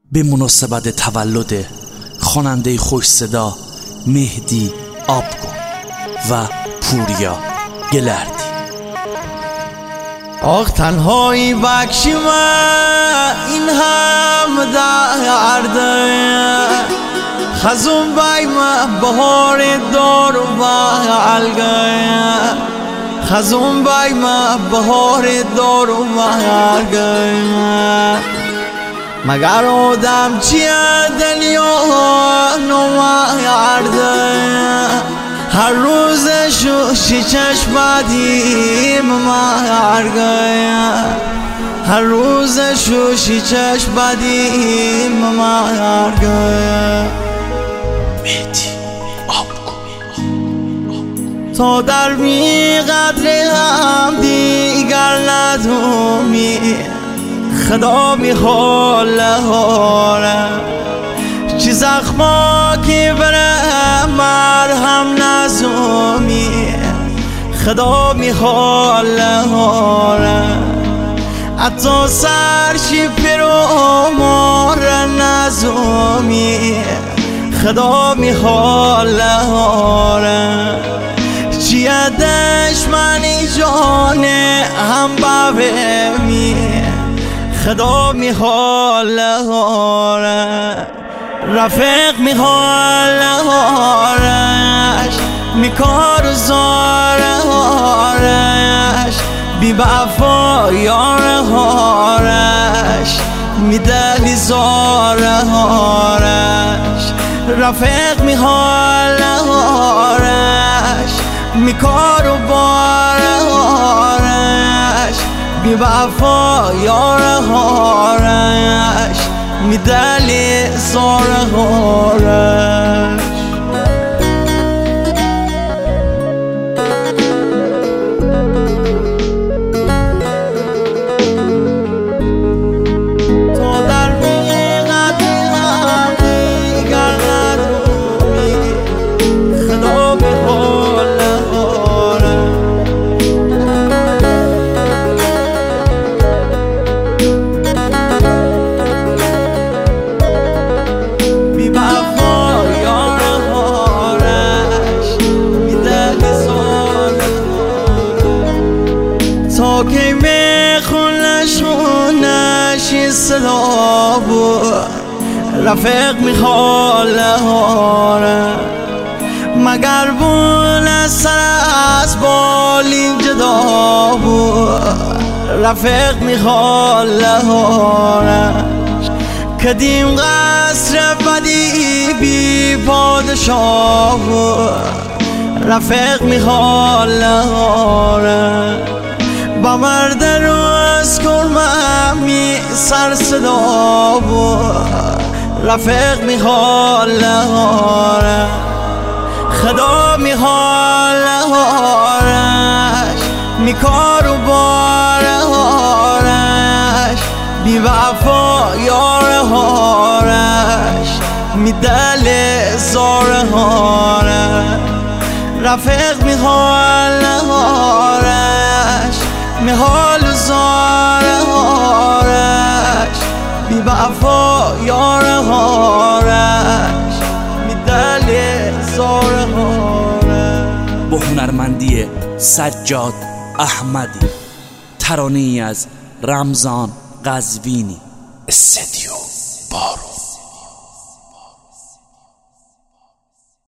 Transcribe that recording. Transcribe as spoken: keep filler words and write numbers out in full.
به مناسبت تولد خواننده خوش صدا مهدی آبگون و پوریا گلردی. آخ تنهایی بکشی من این هم درده، خزون بای من بهار دار و بلگه، خزون بای من بهار دار و بلگه. مگر آدم چیه دنیا نمارده، هر روز شوشی چشم بدیم مرگه، هر روز شوشی چشم بدیم مرگه. مهدی آبگون. تا در بی قدر هم دیگر ندومی، خدا میخواد حاله چی زخما که بره مرهم نزومی، خدا میخواد حاله حتی سرشی پیرو مار نزومی، خدا میخواد حاله چیه دشمنی جان هم ببمی، خدا میخواد هارش رفیق میخواد هارش میکار و زار هارش بی وفا یار هارش میدلی زار هارش رفیق میخواد هارش میکار و بار هارش بی وفا یار هارش میدلی زار هارش. تا در بیقدری هم دیگر ندومی، خدا میخواد هارش تا که میخونش خونش این صدا بود، رفیق میخواد هاره مگر بون سر از بالین جدا بود، رفیق میخواد هاره کدیم قصر بدی بی پادشاه بود، رفیق میخواد هاره با مرد روز کرمه می سر صدا بود، رفیق میخواد هاره خدا میخواد هارش میکار و بار هارش بی وفا یار هارش میدل زار هارش رفیق میخواد هارش میحال زار هارش بی وفا یار هارش میدل زار هارش. با هنرمندی سجاد احمدی، ترانه‌ای از رمضان قزوینی استودیو.